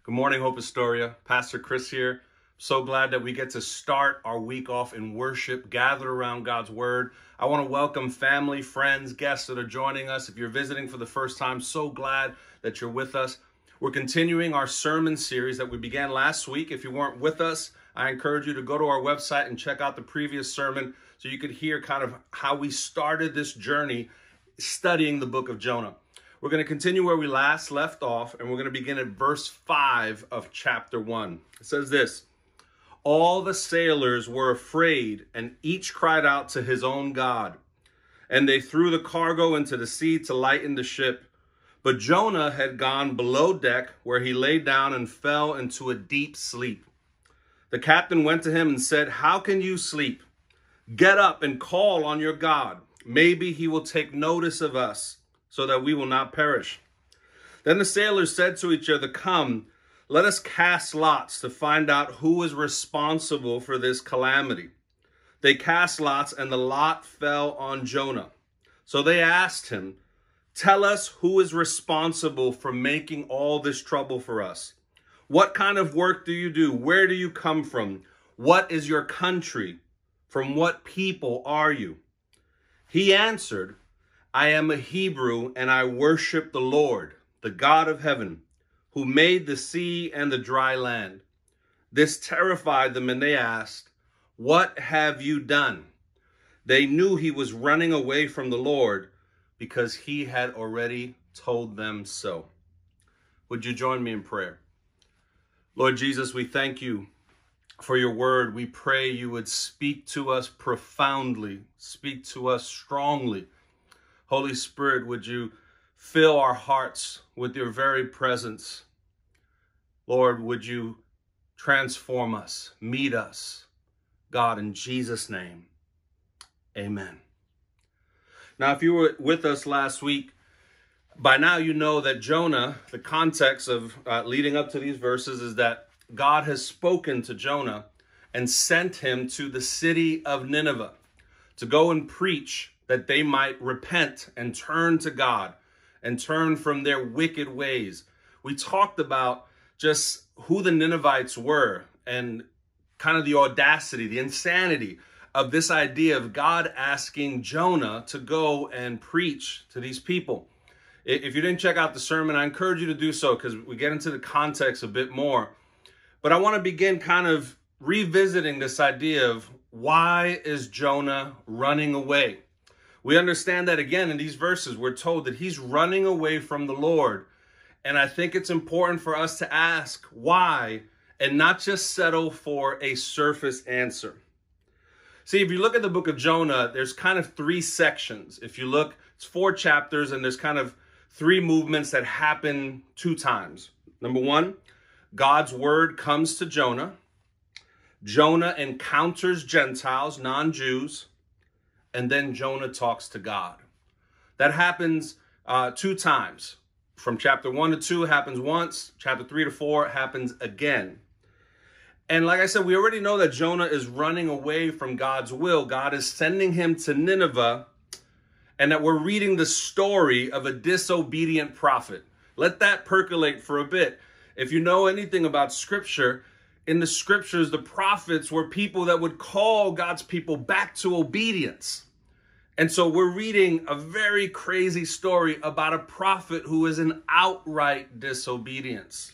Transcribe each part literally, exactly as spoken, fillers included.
Good morning, Hope Astoria. Pastor Chris here. So glad that we get to start our week off in worship, gathered around God's Word. I want to welcome family, friends, guests that are joining us. If you're visiting for the first time, so glad that you're with us. We're continuing our sermon series that we began last week. If you weren't with us, I encourage you to go to our website and check out the previous sermon so you could hear kind of how we started this journey studying the book of Jonah. We're going to continue where we last left off, and we're going to begin at verse five of chapter one. It says this: all the sailors were afraid, and each cried out to his own God. And they threw the cargo into the sea to lighten the ship. But Jonah had gone below deck, where he lay down and fell into a deep sleep. The captain went to him and said, "How can you sleep? Get up and call on your God. Maybe he will take notice of us, so that we will not perish." Then the sailors said to each other, "Come, let us cast lots to find out who is responsible for this calamity." They cast lots, and the lot fell on Jonah. So they asked him, "Tell us who is responsible for making all this trouble for us. What kind of work do you do? Where do you come from? What is your country? From what people are you?" He answered, "I am a Hebrew, and I worship the Lord, the God of heaven, who made the sea and the dry land." This terrified them, and they asked, "What have you done?" They knew he was running away from the Lord because he had already told them so. Would you join me in prayer? Lord Jesus, we thank you for your word. We pray you would speak to us profoundly, speak to us strongly. Holy Spirit, would you fill our hearts with your very presence? Lord, would you transform us, meet us? God, in Jesus' name, amen. Now, if you were with us last week, by now you know that Jonah, the context of uh, leading up to these verses is that God has spoken to Jonah and sent him to the city of Nineveh to go and preach that they might repent and turn to God and turn from their wicked ways. We talked about just who the Ninevites were and kind of the audacity, the insanity of this idea of God asking Jonah to go and preach to these people. If you didn't check out the sermon, I encourage you to do so because we get into the context a bit more. But I want to begin kind of revisiting this idea of why is Jonah running away? We understand that again in these verses, we're told that he's running away from the Lord. And I think it's important for us to ask why and not just settle for a surface answer. See, if you look at the book of Jonah, there's kind of three sections. If you look, it's four chapters and there's kind of three movements that happen two times. Number one, God's word comes to Jonah. Jonah encounters Gentiles, non-Jews. And then Jonah talks to God. That happens uh, two times. From chapter one to two, it happens once. Chapter three to four, it happens again. And like I said, we already know that Jonah is running away from God's will. God is sending him to Nineveh, and that we're reading the story of a disobedient prophet. Let that percolate for a bit. If you know anything about Scripture, in the Scriptures, the prophets were people that would call God's people back to obedience. And so we're reading a very crazy story about a prophet who is in outright disobedience.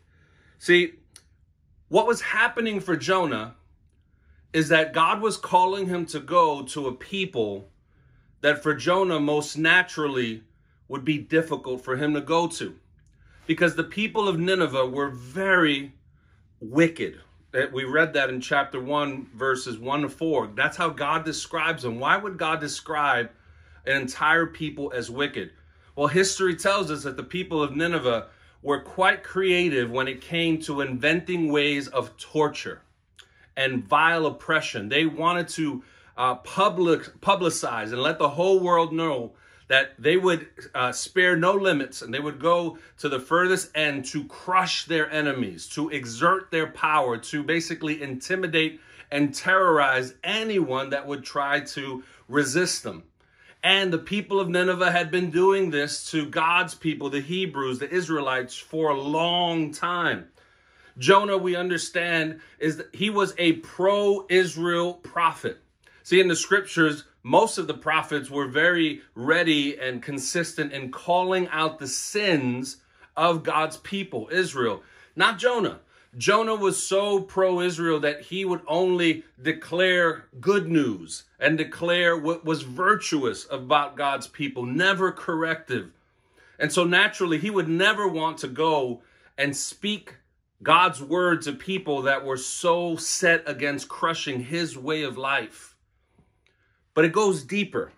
See, what was happening for Jonah is that God was calling him to go to a people that for Jonah most naturally would be difficult for him to go to. Because the people of Nineveh were very wicked. We read that in chapter one, verses one to four. That's how God describes them. Why would God describe an entire people as wicked? Well, history tells us that the people of Nineveh were quite creative when it came to inventing ways of torture and vile oppression. They wanted to uh, public, publicize and let the whole world know that they would uh, spare no limits, and they would go to the furthest end to crush their enemies, to exert their power, to basically intimidate and terrorize anyone that would try to resist them. And the people of Nineveh had been doing this to God's people, the Hebrews, the Israelites, for a long time. Jonah, we understand, is that he was a pro-Israel prophet. See, in the scriptures, most of the prophets were very ready and consistent in calling out the sins of God's people, Israel. Not Jonah. Jonah was so pro-Israel that he would only declare good news and declare what was virtuous about God's people, never corrective. And so naturally, he would never want to go and speak God's word to people that were so set against crushing his way of life. But it goes deeper.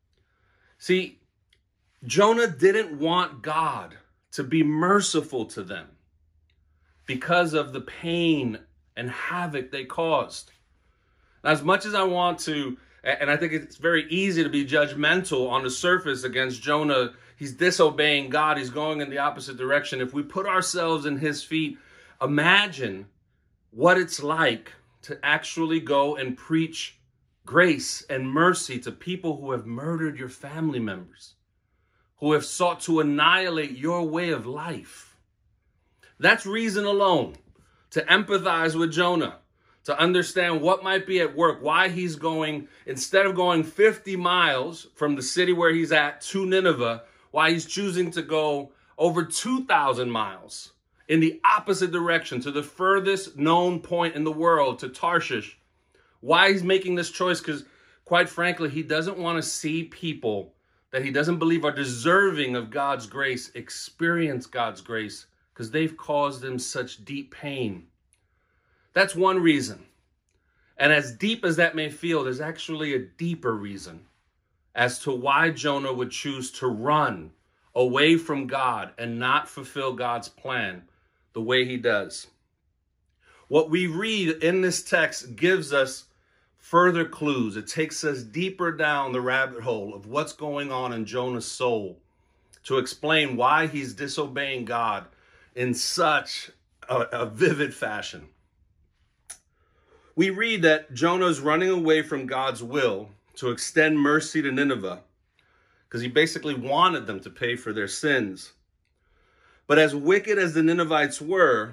See, Jonah didn't want God to be merciful to them because of the pain and havoc they caused. As much as I want to, and I think it's very easy to be judgmental on the surface against Jonah, he's disobeying God, he's going in the opposite direction. If we put ourselves in his feet, imagine what it's like to actually go and preach grace and mercy to people who have murdered your family members, who have sought to annihilate your way of life. That's reason alone to empathize with Jonah, to understand what might be at work, why he's going, instead of going fifty miles from the city where he's at to Nineveh, why he's choosing to go over two thousand miles in the opposite direction to the furthest known point in the world, to Tarshish. Why he's making this choice? Because quite frankly, he doesn't want to see people that he doesn't believe are deserving of God's grace experience God's grace, because they've caused him such deep pain. That's one reason. And as deep as that may feel, there's actually a deeper reason as to why Jonah would choose to run away from God and not fulfill God's plan the way he does. What we read in this text gives us further clues. It takes us deeper down the rabbit hole of what's going on in Jonah's soul to explain why he's disobeying God in such a, a vivid fashion. We read that Jonah's running away from God's will to extend mercy to Nineveh because he basically wanted them to pay for their sins. But as wicked as the Ninevites were,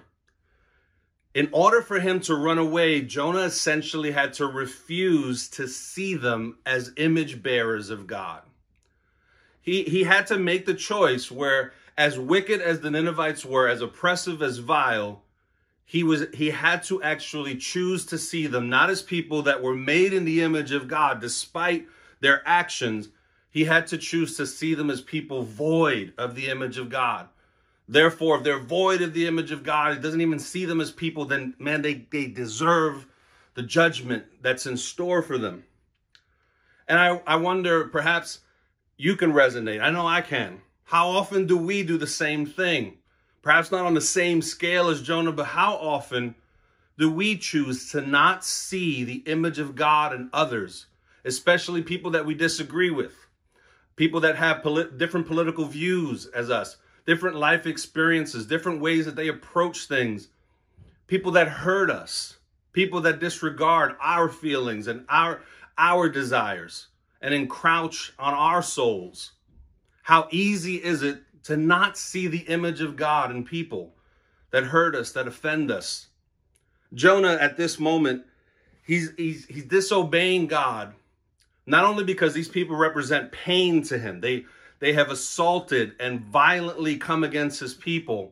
in order for him to run away, Jonah essentially had to refuse to see them as image bearers of God. He, he had to make the choice where, as wicked as the Ninevites were, as oppressive as vile, he was he had to actually choose to see them not as people that were made in the image of God, despite their actions. He had to choose to see them as people void of the image of God. Therefore, if they're void of the image of God, he doesn't even see them as people, then, man, they, they deserve the judgment that's in store for them. And I, I wonder, perhaps you can resonate. I know I can. How often do we do the same thing? Perhaps not on the same scale as Jonah, but how often do we choose to not see the image of God in others, especially people that we disagree with, people that have polit- different political views as us, different life experiences, different ways that they approach things, people that hurt us, people that disregard our feelings and our, our desires and encroach on our souls. How easy is it to not see the image of God in people that hurt us, that offend us? Jonah, at this moment, he's, he's, he's disobeying God, not only because these people represent pain to him, they, they have assaulted and violently come against his people,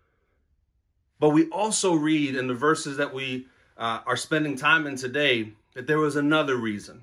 but we also read in the verses that we uh, are spending time in today that there was another reason.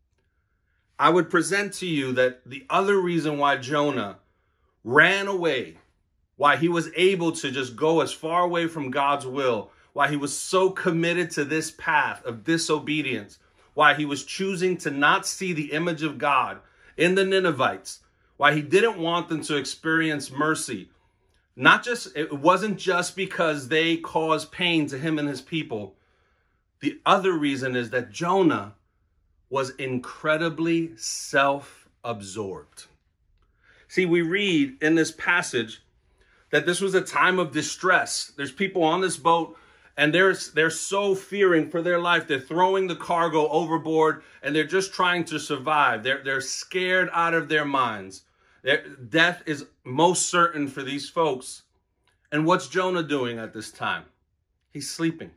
I would present to you that the other reason why Jonah ran away, why he was able to just go as far away from God's will, why he was so committed to this path of disobedience, why he was choosing to not see the image of God in the Ninevites, why he didn't want them to experience mercy. Not just, it wasn't just because they caused pain to him and his people. The other reason is that Jonah was incredibly self-absorbed. See, we read in this passage that this was a time of distress. There's people on this boat, And they're, they're so fearing for their life. They're throwing the cargo overboard, and they're just trying to survive. They're, they're scared out of their minds. Their, death is most certain for these folks. And what's Jonah doing at this time? He's sleeping.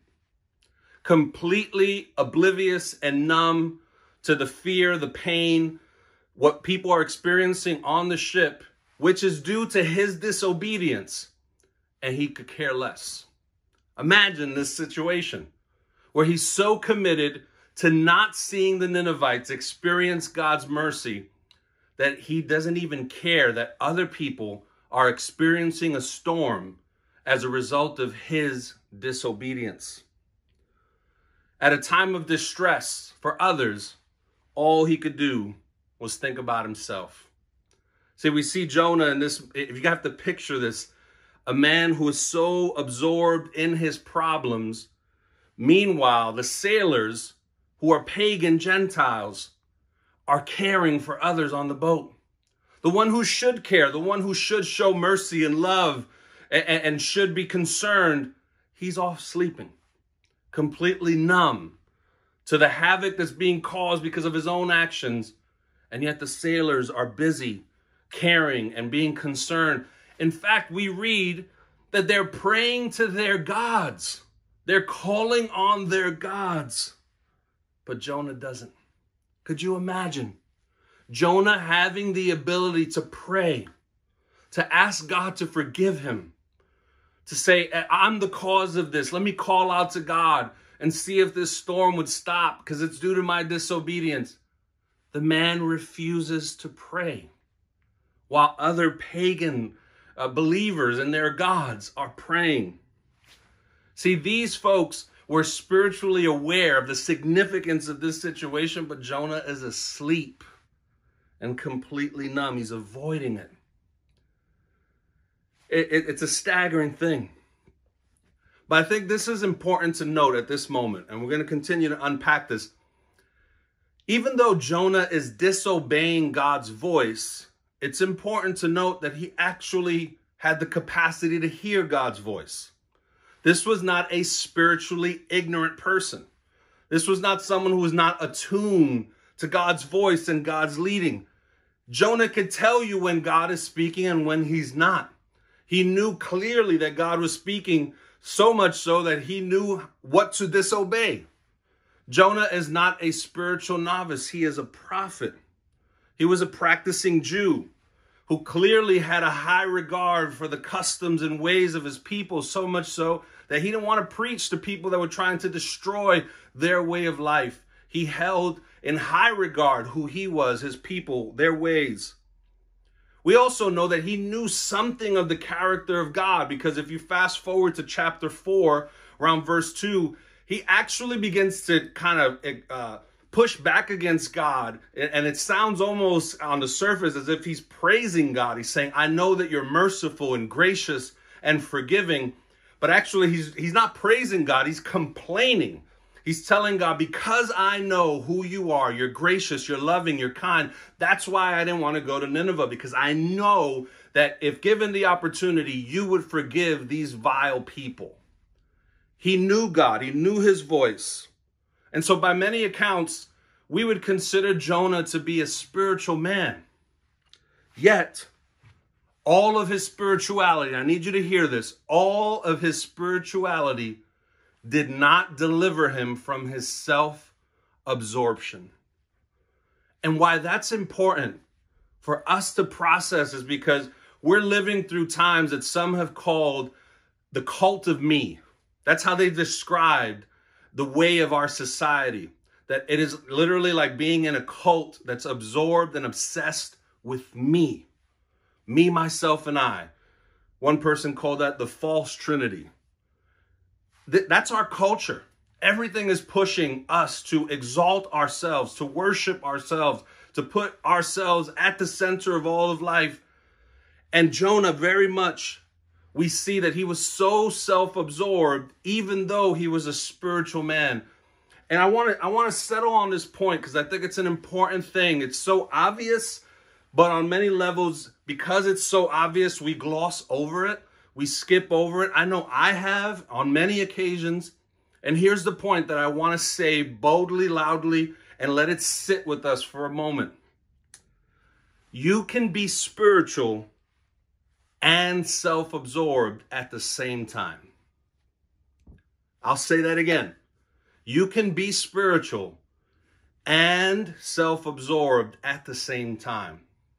Completely oblivious and numb to the fear, the pain, what people are experiencing on the ship, which is due to his disobedience. And he could care less. Imagine this situation where he's so committed to not seeing the Ninevites experience God's mercy that he doesn't even care that other people are experiencing a storm as a result of his disobedience. At a time of distress for others, all he could do was think about himself. See, we see Jonah in this, if you have to picture this, a man who is so absorbed in his problems. Meanwhile, the sailors, who are pagan Gentiles, are caring for others on the boat. The one who should care, the one who should show mercy and love and, and should be concerned, he's off sleeping, completely numb to the havoc that's being caused because of his own actions. And yet the sailors are busy caring and being concerned. In fact, we read that they're praying to their gods. They're calling on their gods. But Jonah doesn't. Could you imagine Jonah having the ability to pray, to ask God to forgive him, to say, I'm the cause of this. Let me call out to God and see if this storm would stop because it's due to my disobedience. The man refuses to pray while other pagan uh, believers and their gods are praying. See, these folks were spiritually aware of the significance of this situation, but Jonah is asleep and completely numb. He's avoiding it. It, it. It's a staggering thing. But I think this is important to note at this moment, and we're going to continue to unpack this. Even though Jonah is disobeying God's voice, it's important to note that he actually had the capacity to hear God's voice. This was not a spiritually ignorant person. This was not someone who was not attuned to God's voice and God's leading. Jonah could tell you when God is speaking and when he's not. He knew clearly that God was speaking, so much so that he knew what to disobey. Jonah is not a spiritual novice. He is a prophet. He was a practicing Jew who clearly had a high regard for the customs and ways of his people, so much so that he didn't want to preach to people that were trying to destroy their way of life. He held in high regard who he was, his people, their ways. We also know that he knew something of the character of God, because if you fast forward to chapter four, around verse two, he actually begins to kind of uh, push back against God. And it sounds almost on the surface as if he's praising God. He's saying, I know that you're merciful and gracious and forgiving. But actually, he's, he's not praising God. He's complaining. He's telling God, because I know who you are, you're gracious, you're loving, you're kind. That's why I didn't want to go to Nineveh, because I know that if given the opportunity, you would forgive these vile people. He knew God. He knew his voice. And so by many accounts, we would consider Jonah to be a spiritual man. Yet, all of his spirituality, I need you to hear this, all of his spirituality did not deliver him from his self-absorption. And why that's important for us to process is because we're living through times that some have called the cult of me. That's how they described the way of our society. That it is literally like being in a cult that's absorbed and obsessed with me. Me, myself, and I. One person called that the false trinity. Th- that's our culture. Everything is pushing us to exalt ourselves, to worship ourselves, to put ourselves at the center of all of life. And Jonah, very much, we see that he was so self-absorbed, even though he was a spiritual man. And I want to I want to settle on this point because I think it's an important thing. It's so obvious, but on many levels, because it's so obvious, we gloss over it. We skip over it. I know I have on many occasions. And here's the point that I want to say boldly, loudly, and let it sit with us for a moment. You can be spiritual and self-absorbed at the same time. I'll say that again. You can be spiritual and self-absorbed at the same time.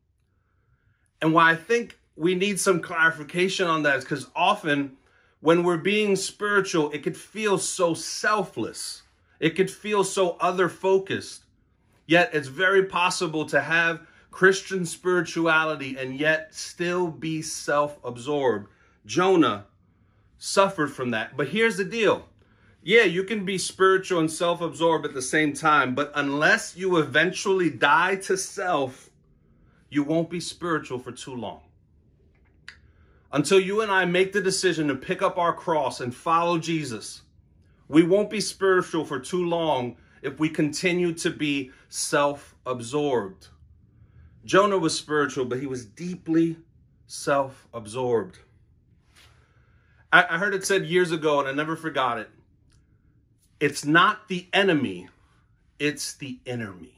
And why I think we need some clarification on that is because often when we're being spiritual, it could feel so selfless. It could feel so other-focused. Yet it's very possible to have Christian spirituality and yet still be self-absorbed. Jonah suffered from that. But here's the deal. Yeah, you can be spiritual and self-absorbed at the same time, but unless you eventually die to self, you won't be spiritual for too long. Until you and I make the decision to pick up our cross and follow Jesus, we won't be spiritual for too long if we continue to be self-absorbed. Jonah was spiritual, but he was deeply self-absorbed. I, I heard it said years ago, and I never forgot it. It's not the enemy, it's the enemy.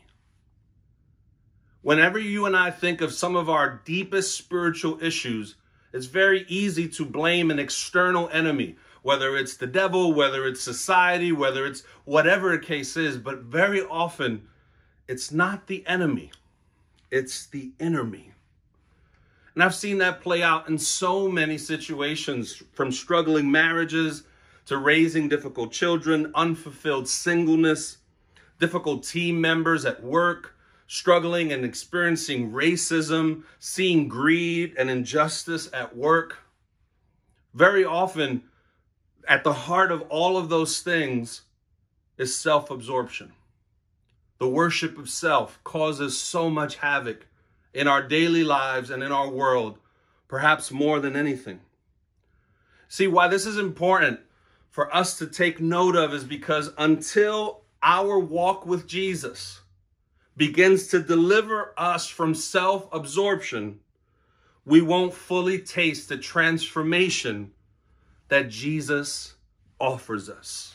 Whenever you and I think of some of our deepest spiritual issues, it's very easy to blame an external enemy, whether it's the devil, whether it's society, whether it's whatever the case is. But very often, it's not the enemy, it's the enemy. And I've seen that play out in so many situations, from struggling marriages to raising difficult children, unfulfilled singleness, difficult team members at work, struggling and experiencing racism, seeing greed and injustice at work. Very often, at the heart of all of those things is self-absorption. The worship of self causes so much havoc in our daily lives and in our world, perhaps more than anything. See, why this is important for us to take note of is because until our walk with Jesus begins to deliver us from self-absorption, we won't fully taste the transformation that Jesus offers us.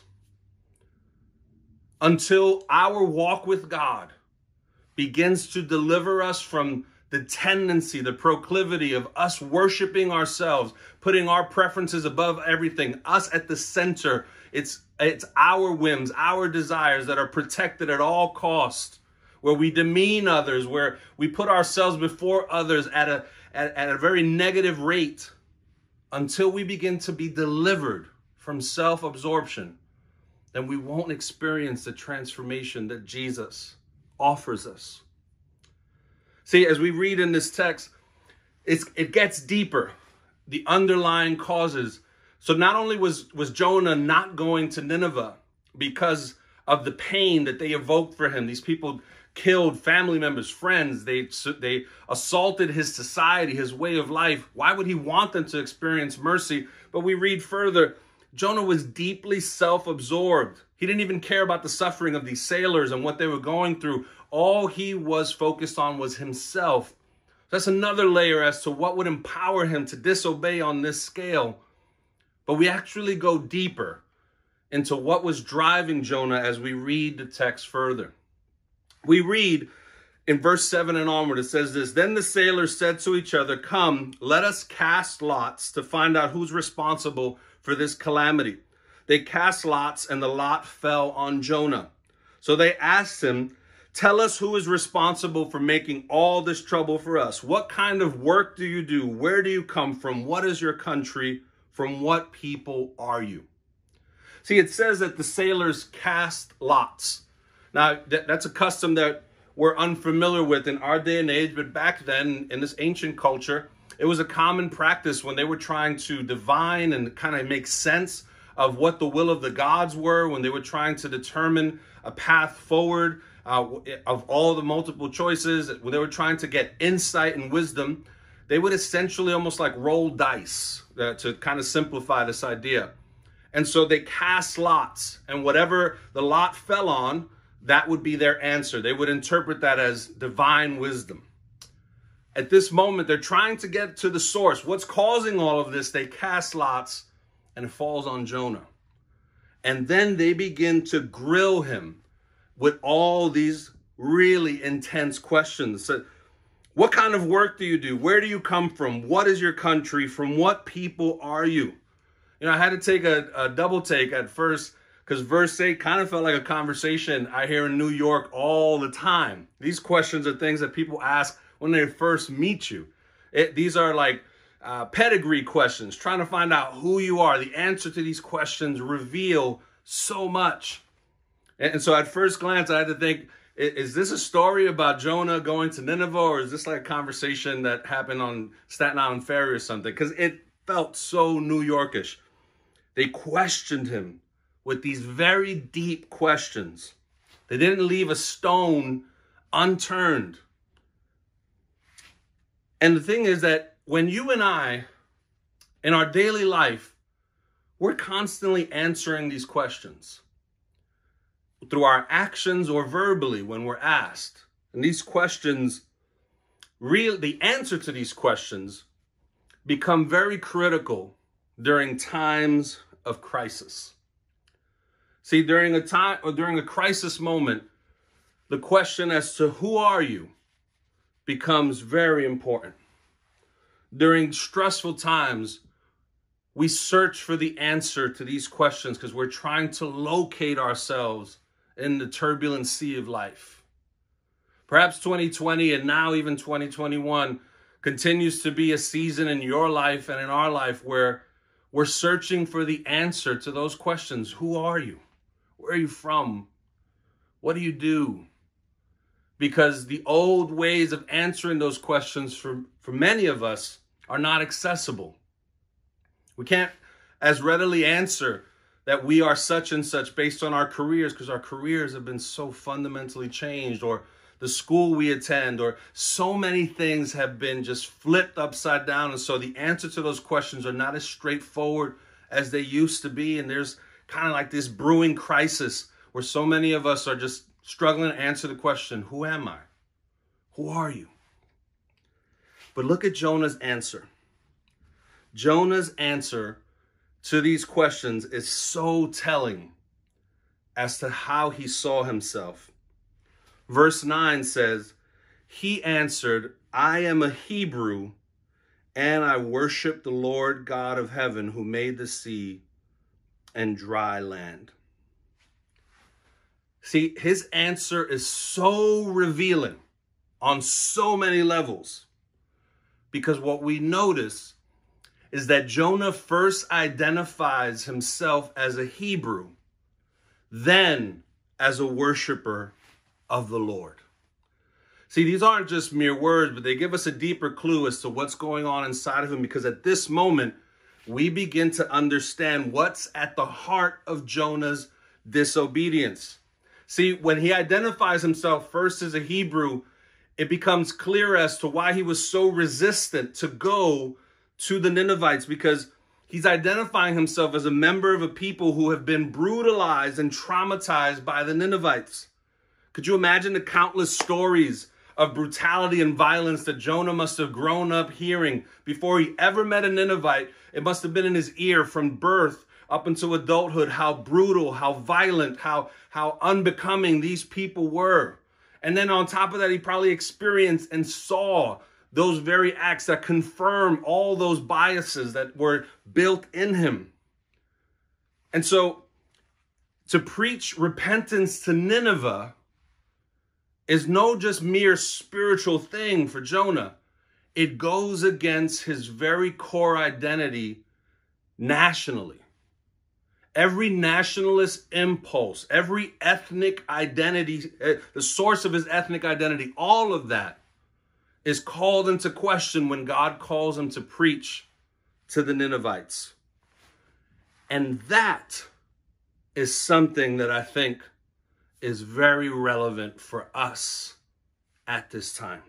Until our walk with God begins to deliver us from the tendency, the proclivity of us worshiping ourselves, putting our preferences above everything, us at the center. It's, it's our whims, our desires that are protected at all costs, where we demean others, where we put ourselves before others at a, at, at a very negative rate. Until we begin to be delivered from self-absorption, then we won't experience the transformation that Jesus offers us. See, as we read in this text, it's, it gets deeper, the underlying causes. So not only was, was Jonah not going to Nineveh because of the pain that they evoked for him, these people killed family members, friends, they, they assaulted his society, his way of life. Why would he want them to experience mercy? But we read further, Jonah was deeply self-absorbed. He didn't even care about the suffering of these sailors and what they were going through. All he was focused on was himself. That's another layer as to what would empower him to disobey on this scale. But we actually go deeper into what was driving Jonah as we read the text further. We read in verse seven and onward, it says this, "Then the sailors said to each other, 'Come, let us cast lots to find out who's responsible for this calamity.' They cast lots, and the lot fell on Jonah. So they asked him, 'Tell us who is responsible for making all this trouble for us. What kind of work do you do? Where do you come from? What is your country? From what people are you?'" See, it says that the sailors cast lots. Now, th- that's a custom that we're unfamiliar with in our day and age, but back then, in this ancient culture, it was a common practice when they were trying to divine and kind of make sense of what the will of the gods were, when they were trying to determine a path forward uh, of all the multiple choices, when they were trying to get insight and wisdom. They would essentially almost like roll dice uh, to kind of simplify this idea. And so they cast lots, and whatever the lot fell on, that would be their answer. They would interpret that as divine wisdom. At this moment, they're trying to get to the source. What's causing all of this? They cast lots, and it falls on Jonah. And then they begin to grill him with all these really intense questions. So, what kind of work do you do? Where do you come from? What is your country? From what people are you? You know, I had to take a, a double take at first because verse eight kind of felt like a conversation I hear in New York all the time. These questions are things that people ask when they first meet you. It, these are like uh, pedigree questions, trying to find out who you are. The answer to these questions reveal so much. And, and so at first glance, I had to think, is this a story about Jonah going to Nineveh, or is this like a conversation that happened on Staten Island Ferry or something? Because it felt so New Yorkish. They questioned him with these very deep questions. They didn't leave a stone unturned. And the thing is that when you and I, in our daily life, we're constantly answering these questions through our actions or verbally when we're asked. And these questions, real, the answer to these questions become very critical during times of crisis. See, during a time or during a crisis moment, the question as to who are you becomes very important. During stressful times, we search for the answer to these questions because we're trying to locate ourselves in the turbulent sea of life. Perhaps twenty twenty and now even twenty twenty-one continues to be a season in your life and in our life where we're searching for the answer to those questions. Who are you? Where are you from? What do you do? Because the old ways of answering those questions for, for many of us are not accessible. We can't as readily answer that we are such and such based on our careers because our careers have been so fundamentally changed, or the school we attend, or so many things have been just flipped upside down. And so the answer to those questions are not as straightforward as they used to be. And there's kind of like this brewing crisis where so many of us are just struggling to answer the question, who am I? Who are you? But look at Jonah's answer. Jonah's answer to these questions is so telling as to how he saw himself. Verse nine says, he answered, I am a Hebrew, and I worship the Lord God of heaven who made the sea and dry land. See, his answer is so revealing on so many levels, because what we notice is that Jonah first identifies himself as a Hebrew, then as a worshiper of the Lord. See, these aren't just mere words, but they give us a deeper clue as to what's going on inside of him, because at this moment, we begin to understand what's at the heart of Jonah's disobedience. See, when he identifies himself first as a Hebrew, it becomes clear as to why he was so resistant to go to the Ninevites, because he's identifying himself as a member of a people who have been brutalized and traumatized by the Ninevites. Could you imagine the countless stories of brutality and violence that Jonah must have grown up hearing before he ever met a Ninevite? It must have been in his ear from birth up until adulthood, how brutal, how violent, how, how unbecoming these people were. And then on top of that, he probably experienced and saw those very acts that confirm all those biases that were built in him. And so to preach repentance to Nineveh is no just mere spiritual thing for Jonah. It goes against his very core identity nationally. Every nationalist impulse, every ethnic identity, the source of his ethnic identity, all of that is called into question when God calls him to preach to the Ninevites. And that is something that I think is very relevant for us at this time.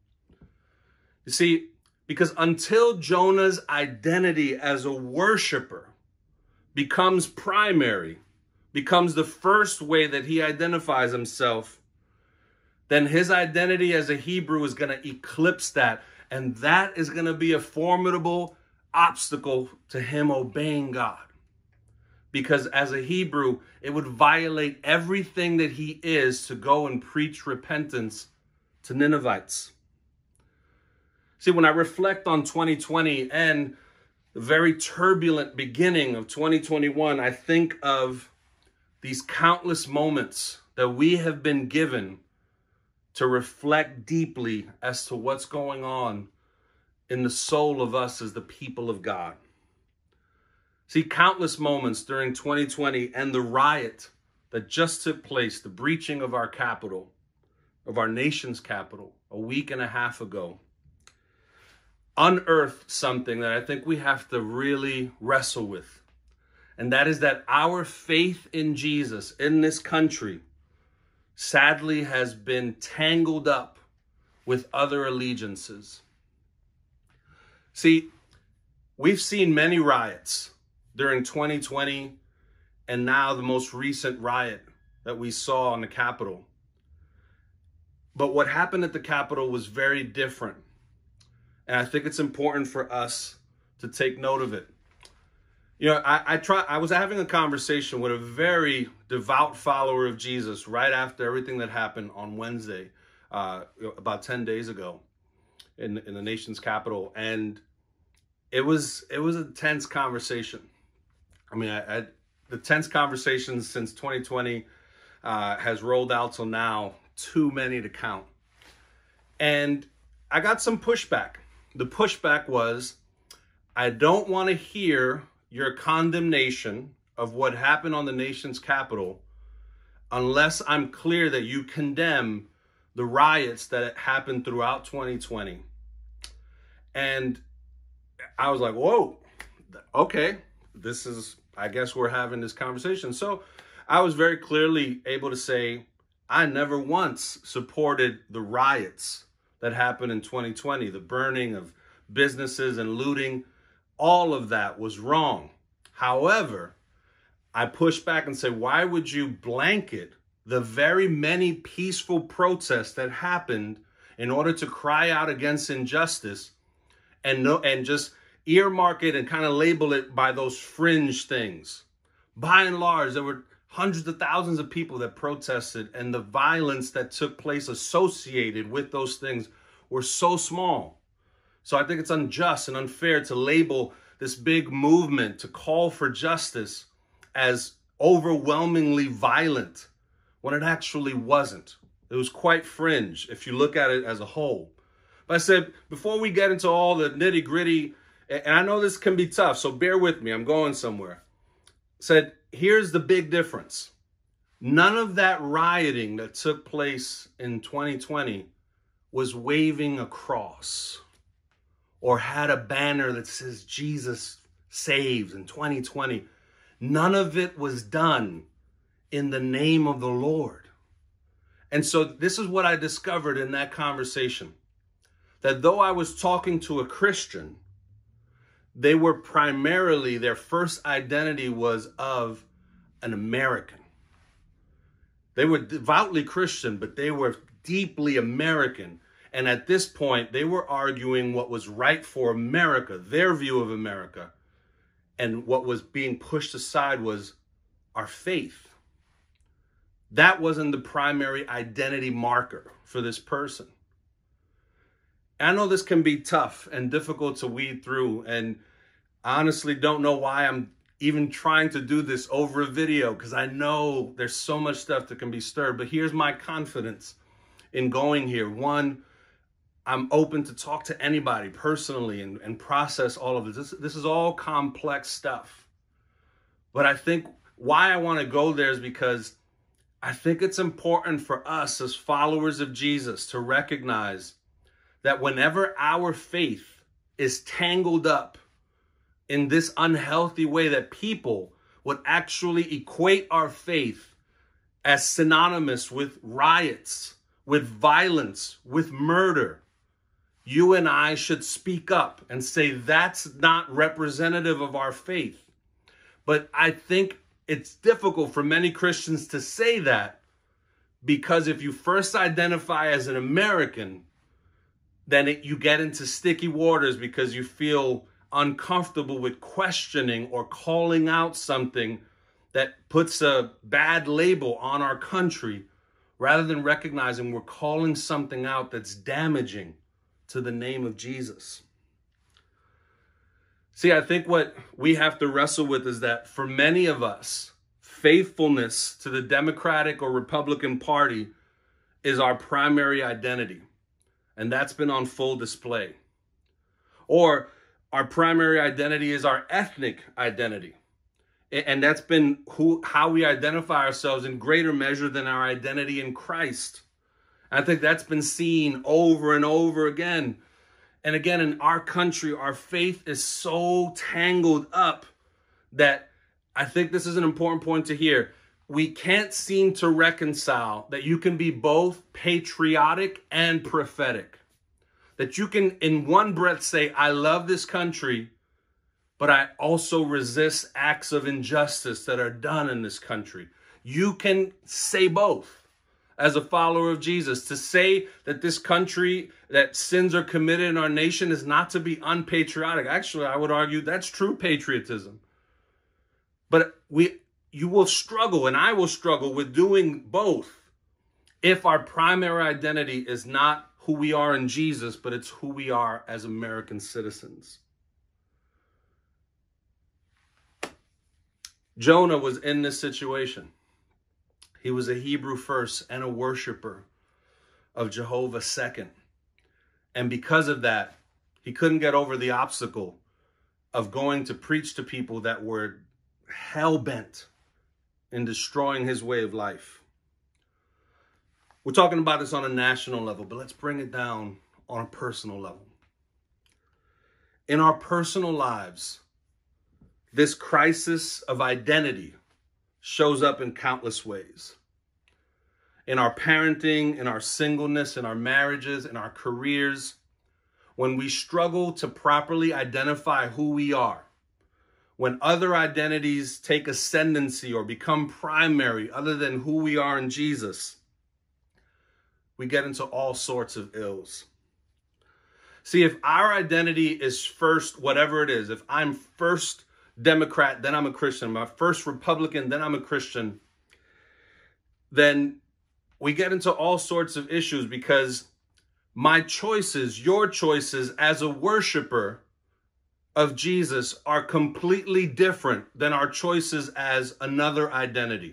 You see, because until Jonah's identity as a worshiper becomes primary, becomes the first way that he identifies himself, then his identity as a Hebrew is going to eclipse that. And that is going to be a formidable obstacle to him obeying God. Because as a Hebrew, it would violate everything that he is to go and preach repentance to Ninevites. See, when I reflect on twenty twenty and the very turbulent beginning of twenty twenty-one, I think of these countless moments that we have been given to reflect deeply as to what's going on in the soul of us as the people of God. See, countless moments during twenty twenty and the riot that just took place, the breaching of our capital, of our nation's capital, a week and a half ago, unearthed something that I think we have to really wrestle with. And that is that our faith in Jesus in this country sadly has been tangled up with other allegiances. See, we've seen many riots during twenty twenty and now the most recent riot that we saw on the Capitol. But what happened at the Capitol was very different. And I think it's important for us to take note of it. You know, I, I try. I was having a conversation with a very devout follower of Jesus right after everything that happened on Wednesday, uh, about ten days ago, in in the nation's capital, and it was it was a tense conversation. I mean, I, I, the tense conversations since twenty twenty uh, has rolled out till now, too many to count, and I got some pushback. The pushback was, I don't want to hear your condemnation of what happened on the nation's capital unless I'm clear that you condemn the riots that happened throughout twenty twenty. And I was like, whoa, okay, this is, I guess we're having this conversation. So I was very clearly able to say, I never once supported the riots that happened in twenty twenty, the burning of businesses and looting. All of that was wrong. However, I push back and say, why would you blanket the very many peaceful protests that happened in order to cry out against injustice and no, and just earmark it and kind of label it by those fringe things? By and large, there were hundreds of thousands of people that protested, and the violence that took place associated with those things were so small. So I think it's unjust and unfair to label this big movement to call for justice as overwhelmingly violent when it actually wasn't. It was quite fringe if you look at it as a whole. But I said, before we get into all the nitty gritty, and I know this can be tough, so bear with me, I'm going somewhere. Said, here's the big difference. None of that rioting that took place in twenty twenty was waving a cross or had a banner that says Jesus saves in twenty twenty. None of it was done in the name of the Lord. And so this is what I discovered in that conversation, that though I was talking to a Christian, they were primarily, their first identity was of an American. They were devoutly Christian, but they were deeply American. And at this point, they were arguing what was right for America, their view of America. And what was being pushed aside was our faith. That wasn't the primary identity marker for this person. I know this can be tough and difficult to weed through, and I honestly don't know why I'm even trying to do this over a video, because I know there's so much stuff that can be stirred. But here's my confidence in going here. One, I'm open to talk to anybody personally and, and process all of this. this. This is all complex stuff. But I think why I want to go there is because I think it's important for us as followers of Jesus to recognize that whenever our faith is tangled up in this unhealthy way, that people would actually equate our faith as synonymous with riots, with violence, with murder, you and I should speak up and say that's not representative of our faith. But I think it's difficult for many Christians to say that Because if you first identify as an American, then it, you get into sticky waters because you feel uncomfortable with questioning or calling out something that puts a bad label on our country, rather than recognizing we're calling something out that's damaging to the name of Jesus. See, I think what we have to wrestle with is that for many of us, faithfulness to the Democratic or Republican Party is our primary identity. And that's been on full display. Or our primary identity is our ethnic identity. And that's been who, how we identify ourselves in greater measure than our identity in Christ. I think that's been seen over and over again. And again, in our country, our faith is so tangled up that I think this is an important point to hear. We can't seem to reconcile that you can be both patriotic and prophetic. That you can, in one breath, say, I love this country, but I also resist acts of injustice that are done in this country. You can say both as a follower of Jesus. To say that this country, that sins are committed in our nation is not to be unpatriotic. Actually, I would argue that's true patriotism. But we, you will struggle, and I will struggle with doing both if our primary identity is not who we are in Jesus, but it's who we are as American citizens. Jonah was in this situation. He was a Hebrew first and a worshiper of Jehovah second. And because of that, he couldn't get over the obstacle of going to preach to people that were hell-bent in destroying his way of life. We're talking about this on a national level, but let's bring it down on a personal level. In our personal lives, this crisis of identity shows up in countless ways. In our parenting, in our singleness, in our marriages, in our careers, when we struggle to properly identify who we are, when other identities take ascendancy or become primary other than who we are in Jesus, we get into all sorts of ills. See, if our identity is first, whatever it is, if I'm first Democrat, then I'm a Christian, my first Republican, then I'm a Christian, then we get into all sorts of issues because my choices, your choices as a worshiper of Jesus are completely different than our choices as another identity.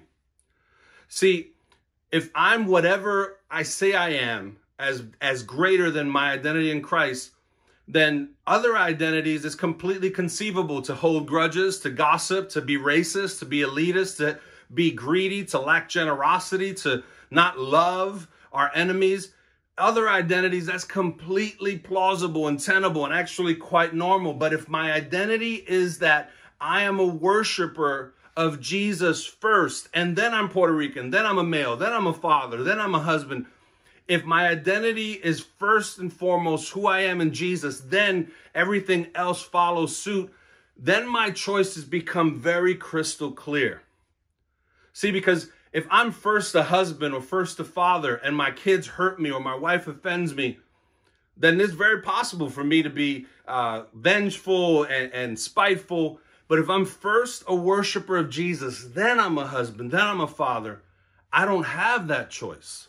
See, if I'm whatever I say I am as, as greater than my identity in Christ, then other identities is completely conceivable to hold grudges, to gossip, to be racist, to be elitist, to be greedy, to lack generosity, to not love our enemies. Other identities, that's completely plausible and tenable and actually quite normal. But if my identity is that I am a worshiper of Jesus first, and then I'm Puerto Rican, then I'm a male, then I'm a father, then I'm a husband. If my identity is first and foremost who I am in Jesus, then everything else follows suit. Then my choices become very crystal clear. See, because if I'm first a husband or first a father and my kids hurt me or my wife offends me, then it's very possible for me to be uh, vengeful and, and spiteful. But if I'm first a worshiper of Jesus, then I'm a husband, then I'm a father, I don't have that choice.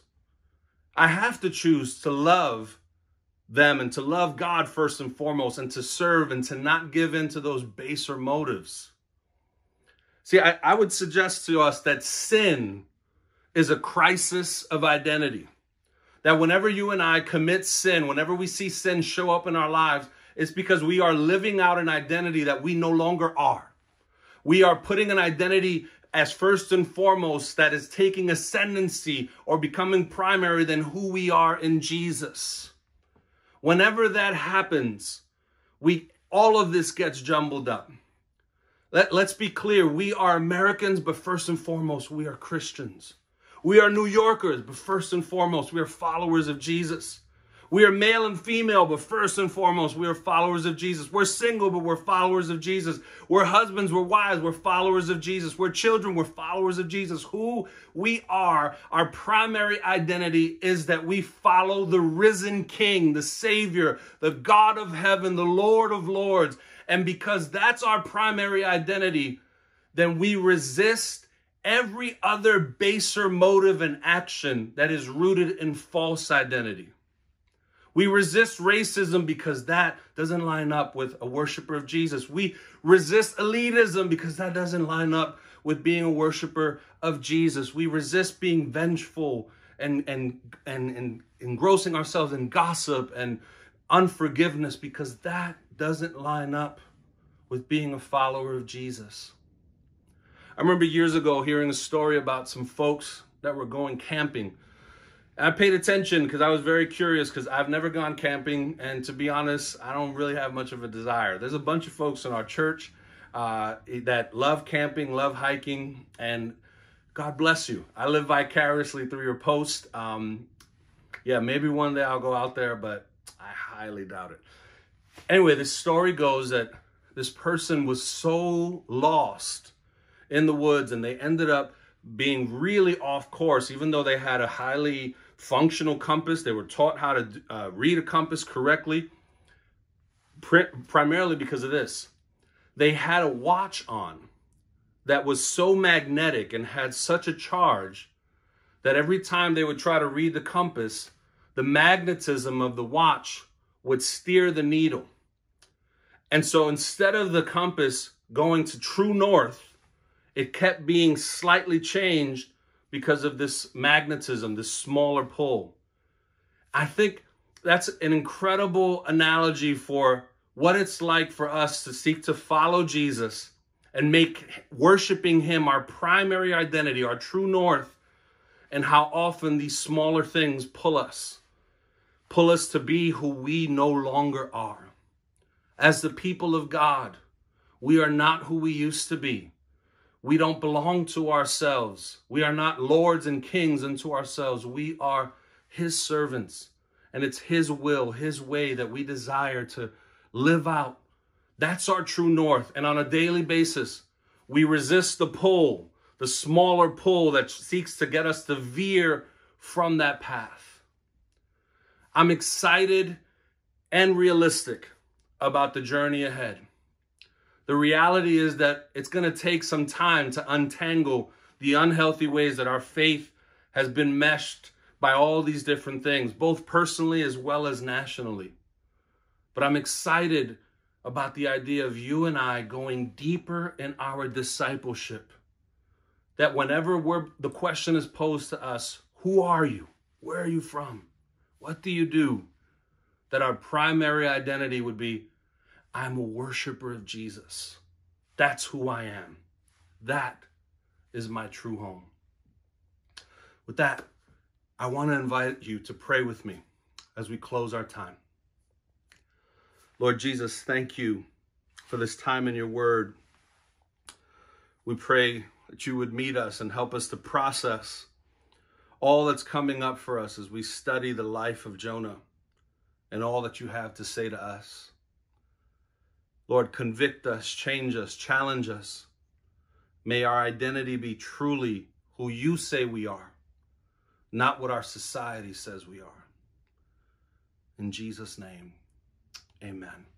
I have to choose to love them and to love God first and foremost and to serve and to not give in to those baser motives. See, I, I would suggest to us that sin is a crisis of identity. That whenever you and I commit sin, whenever we see sin show up in our lives, it's because we are living out an identity that we no longer are. We are putting an identity as first and foremost that is taking ascendancy or becoming primary than who we are in Jesus. Whenever that happens, we all of this gets jumbled up. Let, let's be clear. We are Americans, but first and foremost, we are Christians. We are New Yorkers, but first and foremost, we are followers of Jesus. We are male and female, but first and foremost, we are followers of Jesus. We're single, but we're followers of Jesus. We're husbands, we're wives, we're followers of Jesus. We're children, we're followers of Jesus. Who we are, our primary identity is that we follow the risen King, the Savior, the God of heaven, the Lord of lords. And because that's our primary identity, then we resist every other baser motive and action that is rooted in false identity. We resist racism because that doesn't line up with a worshiper of Jesus. We resist elitism because that doesn't line up with being a worshiper of Jesus. We resist being vengeful and, and, and, and engrossing ourselves in gossip and unforgiveness because that doesn't line up with being a follower of Jesus. I remember years ago hearing a story about some folks that were going camping. I paid attention because I was very curious because I've never gone camping. And to be honest, I don't really have much of a desire. There's a bunch of folks in our church uh, that love camping, love hiking, and God bless you. I live vicariously through your post. Um, yeah, maybe one day I'll go out there, but I highly doubt it. Anyway, the story goes that this person was so lost in the woods and they ended up being really off course, even though they had a highly functional compass. They were taught how to uh, read a compass correctly, pri- primarily because of this. They had a watch on that was so magnetic and had such a charge that every time they would try to read the compass, the magnetism of the watch would steer the needle. And so instead of the compass going to true north, it kept being slightly changed because of this magnetism, this smaller pull. I think that's an incredible analogy for what it's like for us to seek to follow Jesus and make worshiping him our primary identity, our true north, and how often these smaller things pull us, pull us to be who we no longer are. As the people of God, we are not who we used to be. We don't belong to ourselves. We are not lords and kings unto ourselves. We are his servants. And it's his will, his way that we desire to live out. That's our true north. And on a daily basis, we resist the pull, the smaller pull that seeks to get us to veer from that path. I'm excited and realistic about the journey ahead. The reality is that it's going to take some time to untangle the unhealthy ways that our faith has been meshed by all these different things, both personally as well as nationally. But I'm excited about the idea of you and I going deeper in our discipleship. That whenever we're, the question is posed to us, who are you? Where are you from? What do you do? That our primary identity would be, I'm a worshiper of Jesus. That's who I am. That is my true home. With that, I want to invite you to pray with me as we close our time. Lord Jesus, thank you for this time in your word. We pray that you would meet us and help us to process all that's coming up for us as we study the life of Jonah and all that you have to say to us. Lord, convict us, change us, challenge us. May our identity be truly who you say we are, not what our society says we are. In Jesus' name, amen.